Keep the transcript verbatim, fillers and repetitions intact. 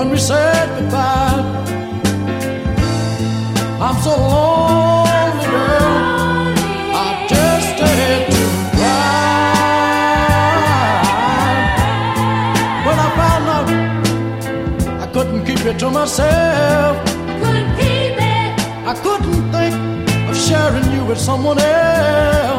when we said goodbye. I'm so lonely, girl, I just had to cry. When I found out I couldn't keep it to myself, couldn't keep it. I couldn't think of sharing you with someone else.